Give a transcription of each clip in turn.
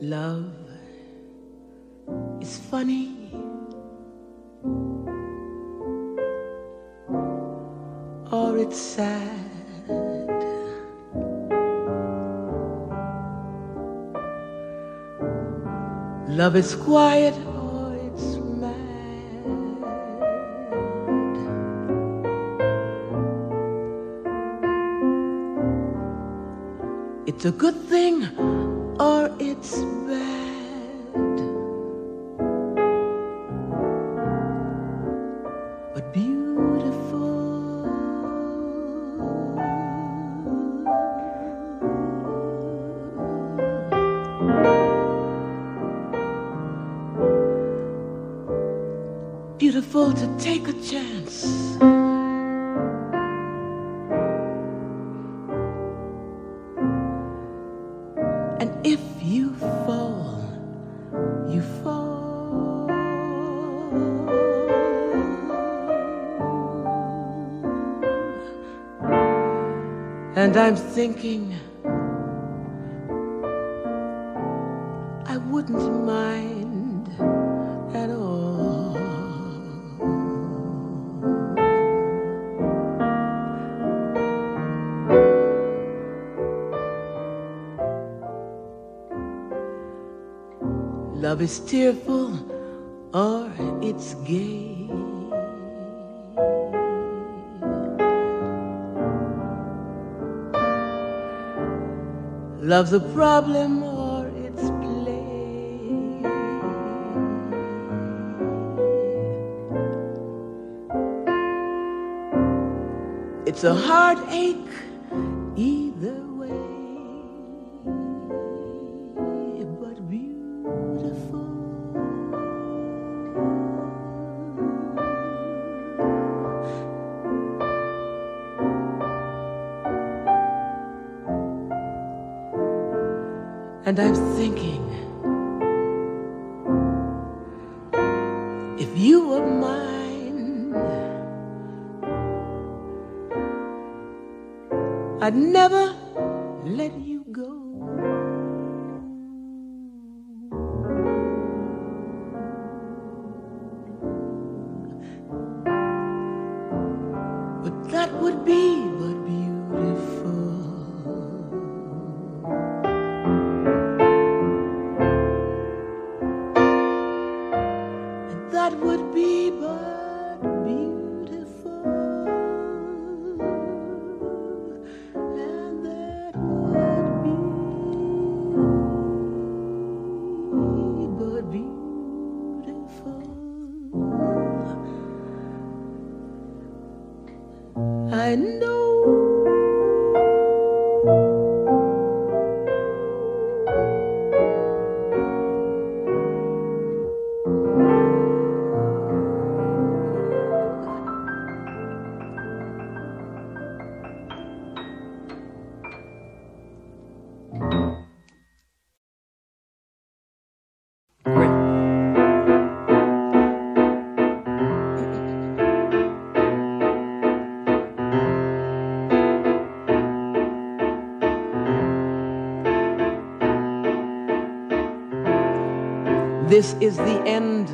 Love is funny, or it's sad. Love is quiet, or it's mad. It's a good thing, or it's bad, but beautiful. Beautiful to take a chance, and if you fall, you fall. And I'm thinking I wouldn't mind at all. Love is tearful, or it's gay. Love's a problem, or it's play. It's a heartache either way, but beautiful. And I'm thinking, if you were mine, I'd never let you go. But that would be but beautiful. That would be but beautiful, and that would be but beautiful. I know. This is the end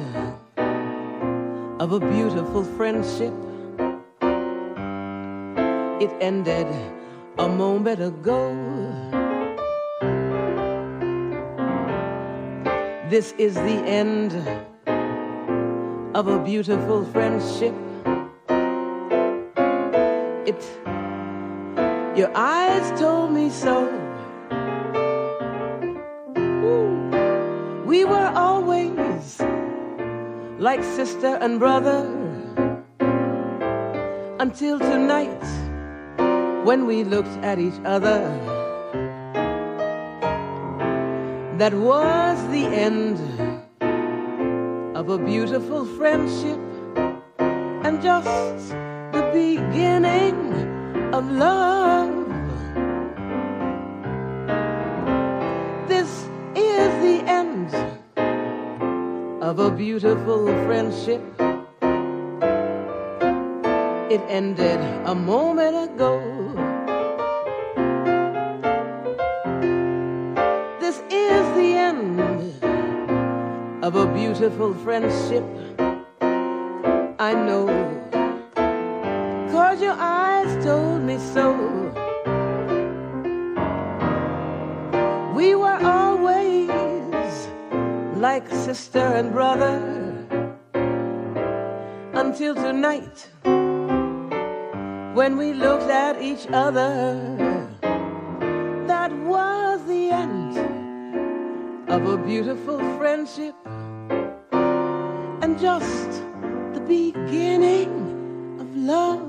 of a beautiful friendship. It ended a moment ago. This is the end of a beautiful friendship. Your eyes told me so. We were always like sister and brother until tonight when we looked at each other. That was the end of a beautiful friendship and just the beginning of love. This is the end of a beautiful friendship. It ended a moment ago. This is the end of a beautiful friendship. I know, 'cause your eyes told me so. We were always like sister and brother until tonight, when we looked at each other. That was the end of a beautiful friendship, and just the beginning of love.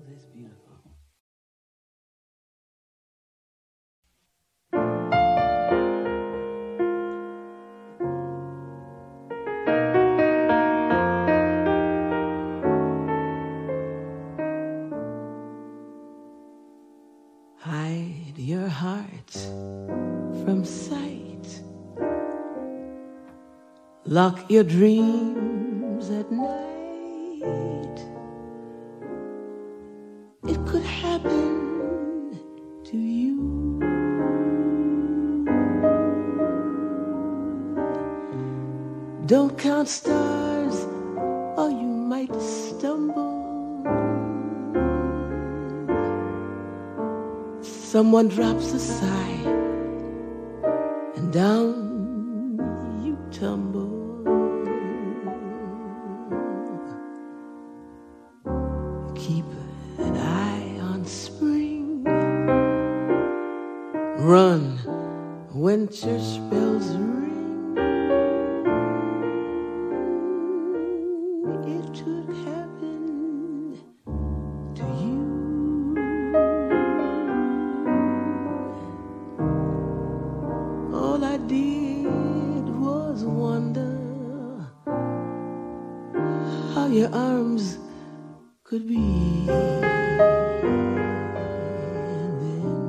this beautiful. Hide your heart from sight. Lock your dreams at night. It could happen to you. Don't count stars or you might stumble. Someone drops a sigh and down you tumble. Keep an eye on spring. Run when church bells ring. It could happen to you. All I did was wonder how your arms could be. And then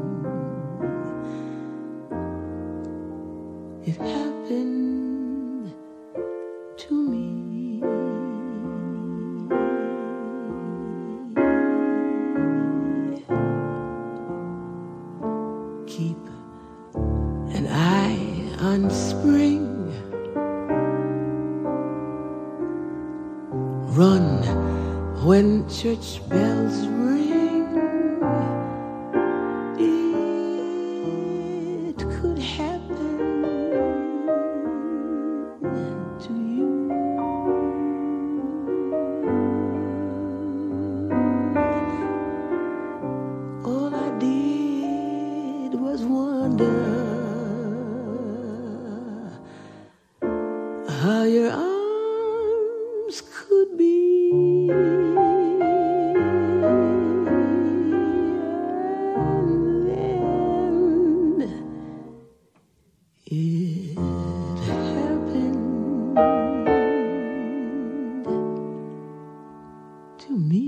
it happened to me. Keep an eye on spring. Run when church bells ring. It could happen to you. All I did was wonder how your arms could be. And then it happened to me.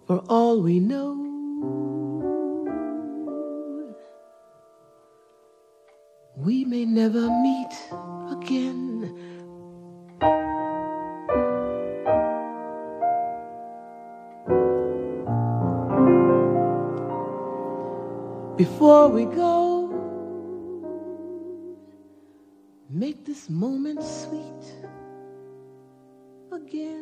For all we know, we may never meet again. Before we go, make this moment sweet again.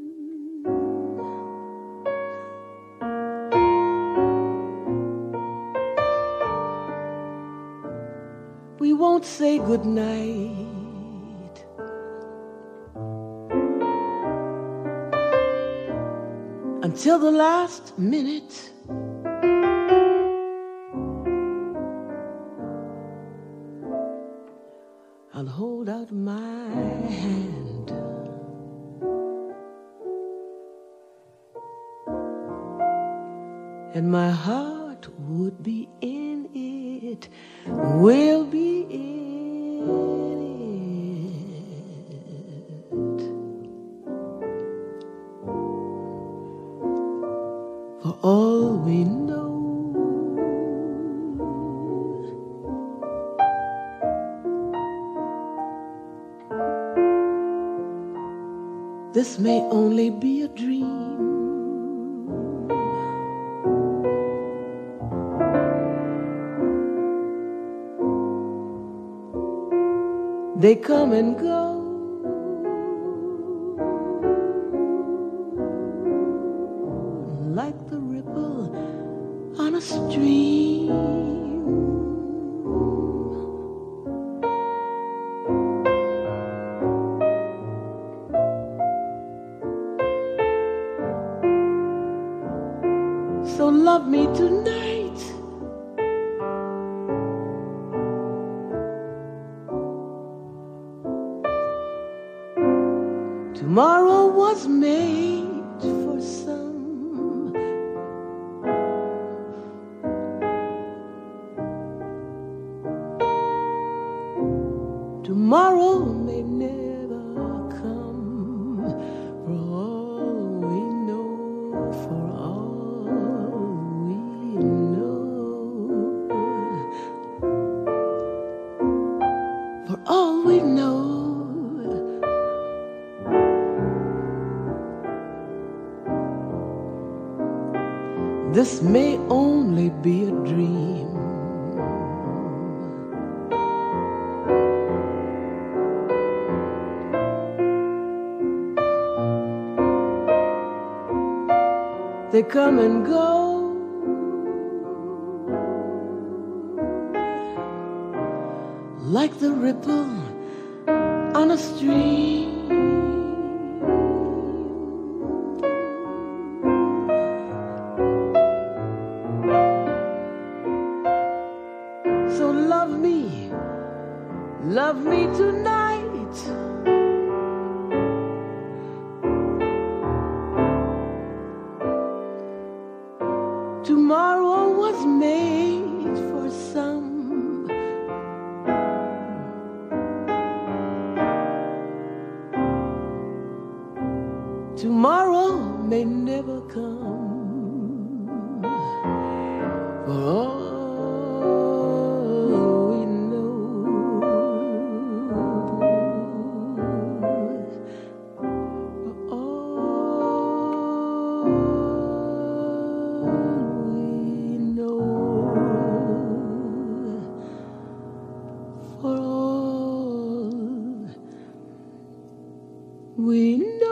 We won't say goodnight until the last minute. I'll hold out my hand and my heart would be in it, will be in it. For all we know, this may only be a dream. They come and go like the ripple on a stream. So love me tonight. Tomorrow was made for some. Tomorrow may never come. For all we know, for all we know, for all we know. This may only be a dream. They come and go like the ripple on a stream. Love me tonight. Tomorrow was made for some. Tomorrow may never come. For all we know.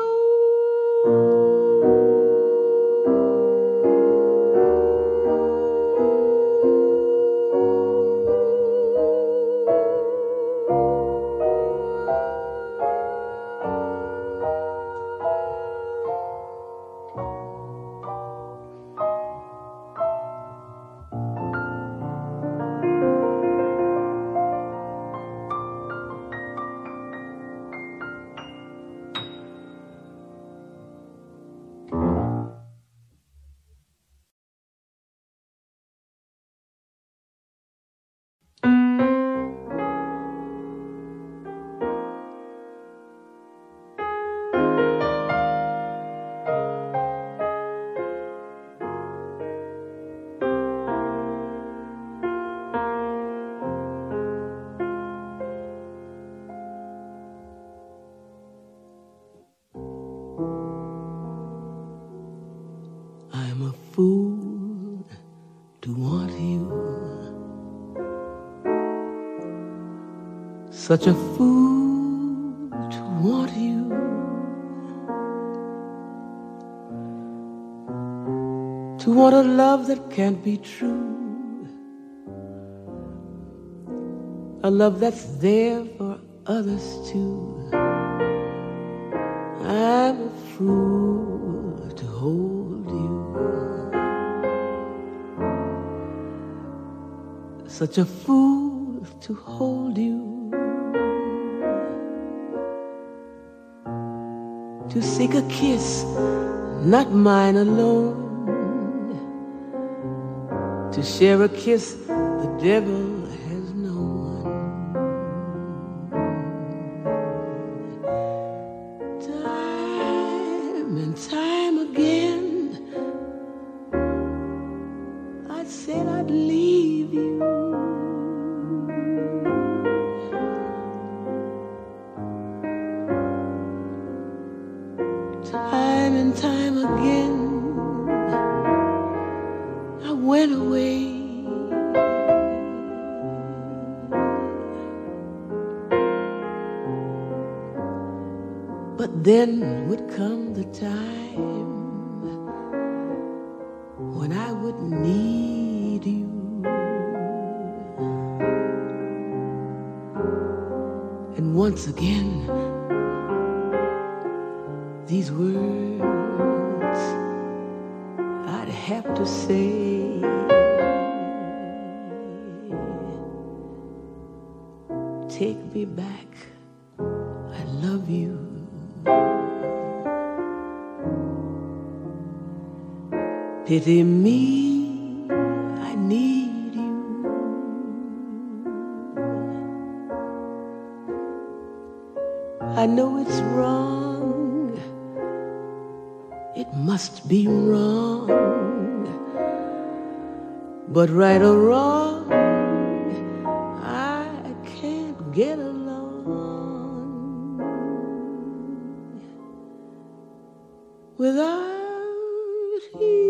such a fool to want you. To want a love that can't be true, a love that's there for others too. I'm a fool to hold you, such a fool to hold you, to seek a kiss, not mine alone, to share a kiss the devil has known. Time and time again I said I'd leave you. Time and time again I went away. But then would come the time when I would need you, and once again these words I'd have to say. Take me back, I love you. Pity me, I need you. I know it's wrong, it must be wrong, but right or wrong, I can't get along without you.